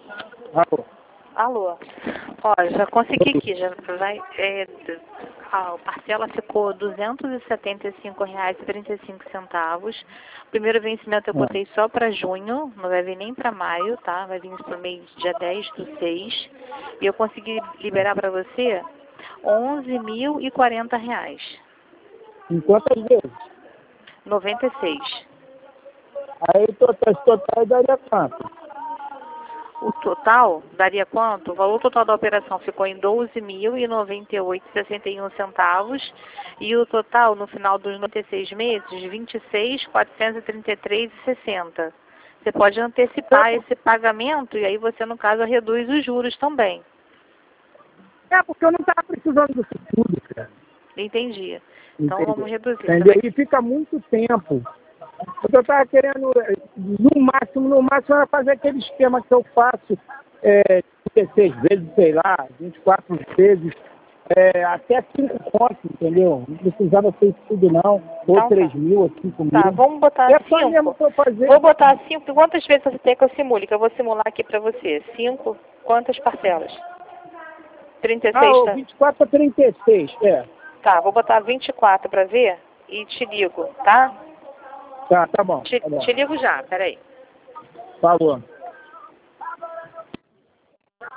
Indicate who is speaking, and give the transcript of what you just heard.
Speaker 1: Alô.
Speaker 2: Alô. Ó, já consegui aqui, já vai. A parcela ficou R$ 275,35. O primeiro vencimento eu botei só para junho, não vai vir nem para maio, tá? Vai vir para o mês dia 10/6. E eu consegui liberar para você R$ 11.040.
Speaker 1: Em quantas vezes?
Speaker 2: 96.
Speaker 1: Aí total daria quanto?
Speaker 2: O total daria quanto? O valor total da operação ficou em R$ 12.098,61 e o total no final dos 96 meses, R$ 26.433,60. Você pode antecipar esse pagamento e aí você, no caso, reduz os juros também.
Speaker 1: Porque eu não estava precisando disso tudo, cara.
Speaker 2: Entendi. Então
Speaker 1: Entendeu?
Speaker 2: vamos reduzir.
Speaker 1: Entendeu? E fica muito tempo. Porque eu estava querendo, no máximo, era fazer aquele esquema que eu faço 16 vezes, sei lá, 24 vezes, até 5 contos, entendeu? Não precisava ser isso tudo não, ou
Speaker 2: Então,
Speaker 1: 3 mil, ou 5 mil.
Speaker 2: Tá, vamos botar
Speaker 1: É só mesmo
Speaker 2: 5.
Speaker 1: que eu fazer.
Speaker 2: Vou botar 5. Quantas vezes você quer que eu simule? Que eu vou simular aqui para você. 5. Quantas parcelas? 36, tá?
Speaker 1: 24 a 36,
Speaker 2: Tá, vou botar 24 para ver e te ligo, tá?
Speaker 1: Tá bom.
Speaker 2: Te ligo já, peraí.
Speaker 1: Falou.